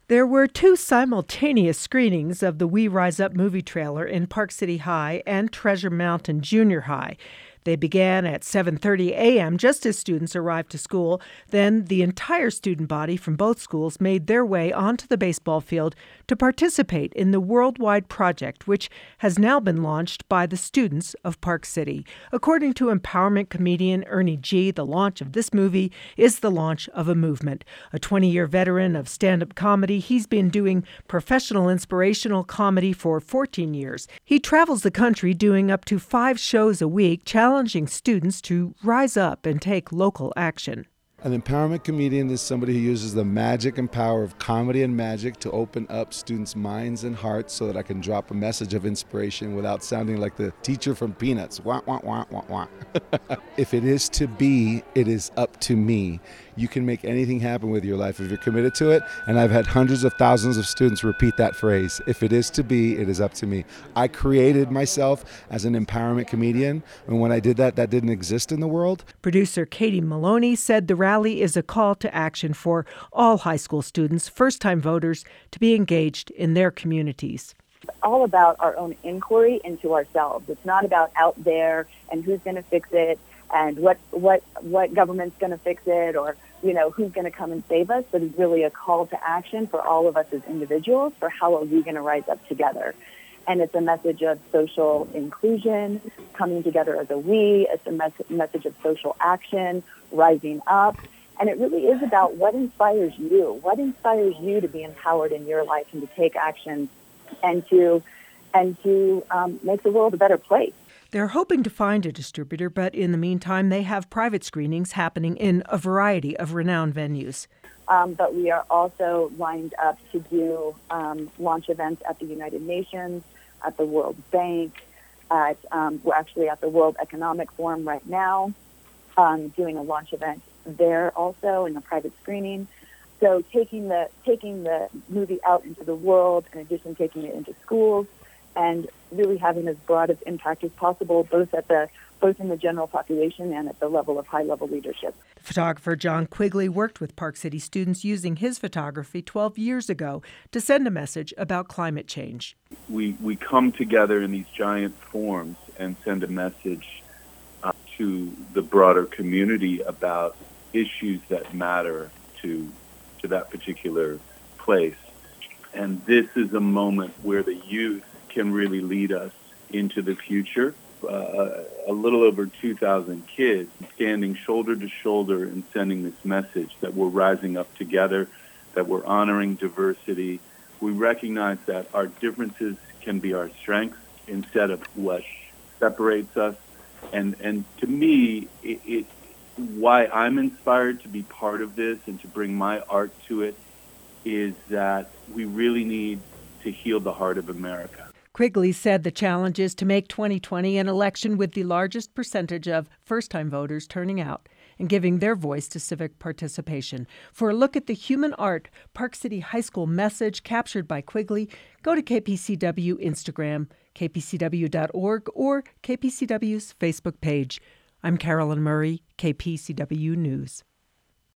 There were two simultaneous screenings of the We Rise Up movie trailer in Park City High and Treasure Mountain Junior High. They began at 7:30 a.m. just as students arrived to school. Then the entire student body from both schools made their way onto the baseball field to participate in the worldwide project, which has now been launched by the students of Park City. According to empowerment comedian Ernie G., the launch of this movie is the launch of a movement. A 20-year veteran of stand-up comedy, he's been doing professional inspirational comedy for 14 years. He travels the country doing up to 5 shows a week, challenging students to rise up and take local action. An empowerment comedian is somebody who uses the magic and power of comedy and magic to open up students' minds and hearts so that I can drop a message of inspiration without sounding like the teacher from Peanuts. Wah, wah, wah, wah, wah. If it is to be, it is up to me. You can make anything happen with your life if you're committed to it, and I've had hundreds of thousands of students repeat that phrase. If it is to be, it is up to me. I created myself as an empowerment comedian, and when I did that, that didn't exist in the world. Producer Katie Maloney said the rally is a call to action for all high school students, first-time voters, to be engaged in their communities. It's all about our own inquiry into ourselves. It's not about out there and who's going to fix it and what government's going to fix it or, who's going to come and save us, but it's really a call to action for all of us as individuals for how are we going to rise up together. And it's a message of social inclusion, coming together as a we. It's a message of social action, rising up. And it really is about what inspires you. What inspires you to be empowered in your life and to take action and to make the world a better place. They're hoping to find a distributor, but in the meantime, they have private screenings happening in a variety of renowned venues. But we are also lined up to do launch events at the United Nations, at the World Bank, we're actually at the World Economic Forum right now, doing a launch event there also in a private screening. So taking the movie out into the world, in addition taking it into schools, and really having as broad of impact as possible, both in the general population and at the level of high-level leadership. The photographer John Quigley worked with Park City students using his photography 12 years ago to send a message about climate change. We come together in these giant forums and send a message to the broader community about issues that matter to that particular place. And this is a moment where the youth can really lead us into the future. A little over 2,000 kids standing shoulder to shoulder and sending this message that we're rising up together, that we're honoring diversity. We recognize that our differences can be our strengths instead of what separates us. And to me, why I'm inspired to be part of this and to bring my art to it is that we really need to heal the heart of America. Quigley said the challenge is to make 2020 an election with the largest percentage of first-time voters turning out and giving their voice to civic participation. For a look at the human art Park City High School message captured by Quigley, go to KPCW Instagram, kpcw.org, or KPCW's Facebook page. I'm Carolyn Murray, KPCW News.